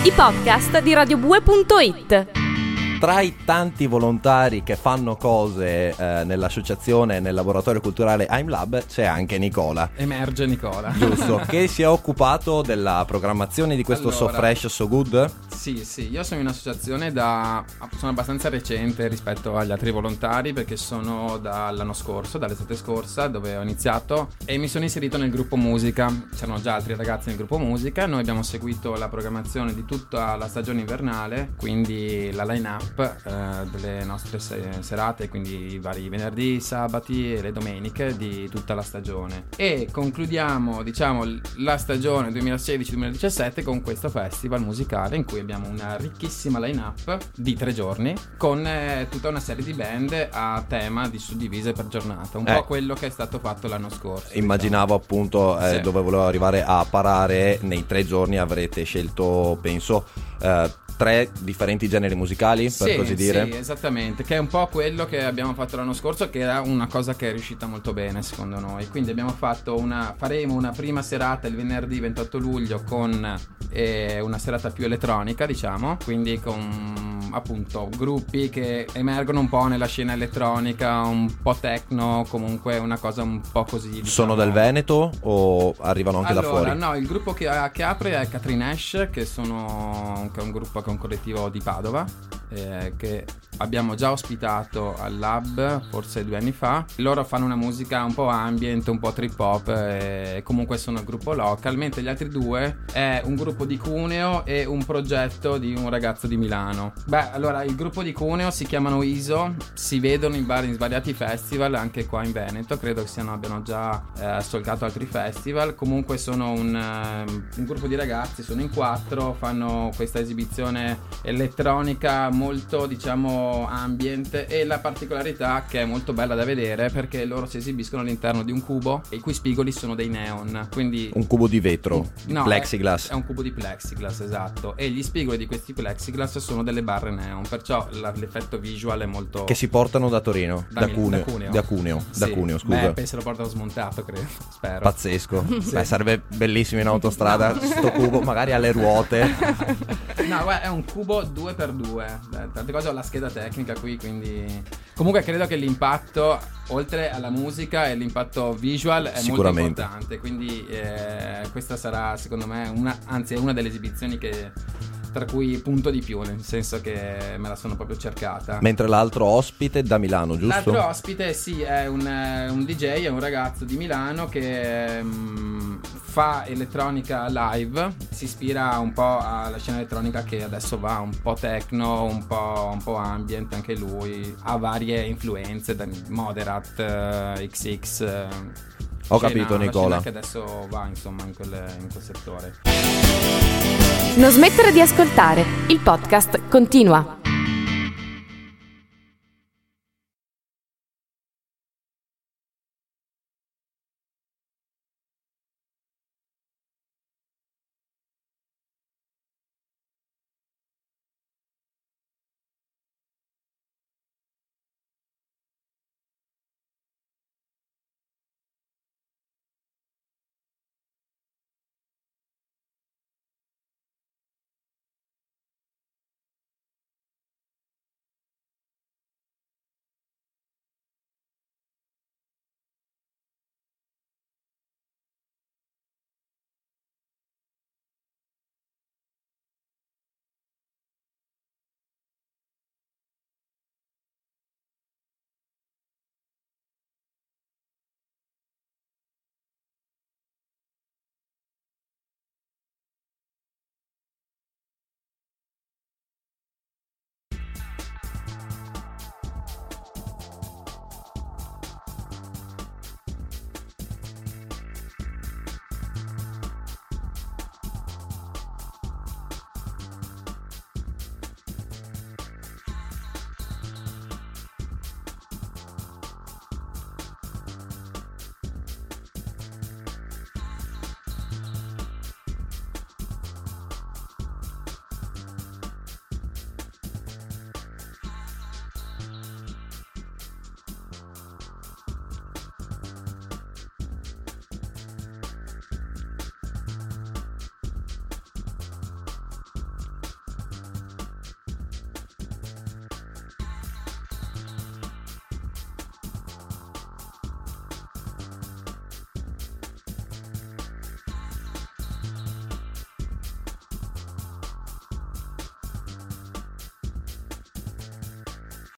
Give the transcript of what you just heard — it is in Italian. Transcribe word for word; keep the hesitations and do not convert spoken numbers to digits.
i podcast di radiobue punto it. Tra i tanti volontari che fanno cose eh, nell'associazione, nel laboratorio culturale IMLab, c'è anche Nicola. Emerge Nicola. Giusto, che si è occupato della programmazione di questo Allora, So Fresh, So Good. Sì, sì, io sono in associazione da... sono abbastanza recente rispetto agli altri volontari, perché sono dall'anno scorso, dall'estate scorsa, dove ho iniziato, e mi sono inserito nel gruppo musica. C'erano già altri ragazzi nel gruppo musica. Noi abbiamo seguito la programmazione di tutta la stagione invernale, quindi la line-up eh, delle nostre se- serate, quindi i vari venerdì, sabati e le domeniche di tutta la stagione. E concludiamo, diciamo, la stagione duemilasedici duemiladiciassette con questo festival musicale in cui abbiamo una ricchissima line-up di tre giorni con eh, tutta una serie di band a tema di suddivise per giornata, un eh. po' quello che è stato fatto l'anno scorso. Immaginavo diciamo. appunto eh, Sì. dove volevo arrivare a parare. Nei tre giorni avrete scelto, penso, eh, tre differenti generi musicali, per Sì, così dire. Sì, esattamente, che è un po' quello che abbiamo fatto l'anno scorso, che era una cosa che è riuscita molto bene secondo noi. Quindi abbiamo fatto una faremo una prima serata il venerdì ventotto luglio con eh, una serata più elettronica, diciamo, quindi con appunto gruppi che emergono un po' nella scena elettronica, un po' techno, comunque una cosa un po' così, diciamo. Sono del Veneto o arrivano anche allora, da fuori? No, il gruppo che, che apre è Catherine Ash, che sono che è un gruppo che è un collettivo di Padova, eh, che abbiamo già ospitato al Lab forse due anni fa. Loro fanno una musica un po' ambient, un po' trip hop, e comunque sono il gruppo local, mentre gli altri due è un gruppo di Cuneo e un progetto di un ragazzo di Milano. Beh, allora il gruppo di Cuneo si chiamano I S O, si vedono in, vari, in svariati festival anche qua in Veneto, credo che siano, abbiano già eh, solcato altri festival. Comunque sono un, uh, un gruppo di ragazzi, sono in quattro, fanno questa esibizione elettronica molto, diciamo, ambient, e la particolarità che è molto bella da vedere perché loro si esibiscono all'interno di un cubo e i cui spigoli sono dei neon, quindi Un cubo di vetro, di no, plexiglass. è, è un cubo di plexiglass, esatto, e gli spigoli di questi plexiglass sono delle barre neon, perciò la, l'effetto visual è molto... Che si portano da Torino, Da da, Mil- Cuneo, da Cuneo. da Cuneo, da Sì. Cuneo, scusa. Beh, se lo portano smontato, credo, spero. Pazzesco. Sì. Beh, sarebbe bellissimo in autostrada sto cubo, magari alle ruote. No, guarda, è un cubo due per due. Tante cose, ho la scheda tecnica qui, quindi... Comunque credo che l'impatto, oltre alla musica, e l'impatto visual è molto importante. Quindi eh, questa sarà, secondo me, una, anzi è una delle esibizioni che... tra cui punto di più, nel senso che me la sono proprio cercata. Mentre l'altro ospite da Milano, giusto? L'altro ospite, sì, è un, un D J, è un ragazzo di Milano che um, fa elettronica live, si ispira un po' alla scena elettronica che adesso va, un po' techno, un po', un po' ambient anche lui, ha varie influenze, da Moderat, uh, X X... Uh, Ho scena, capito, Nicola. che adesso va, insomma, in quel, in quel settore. Non smettere di ascoltare, il podcast continua.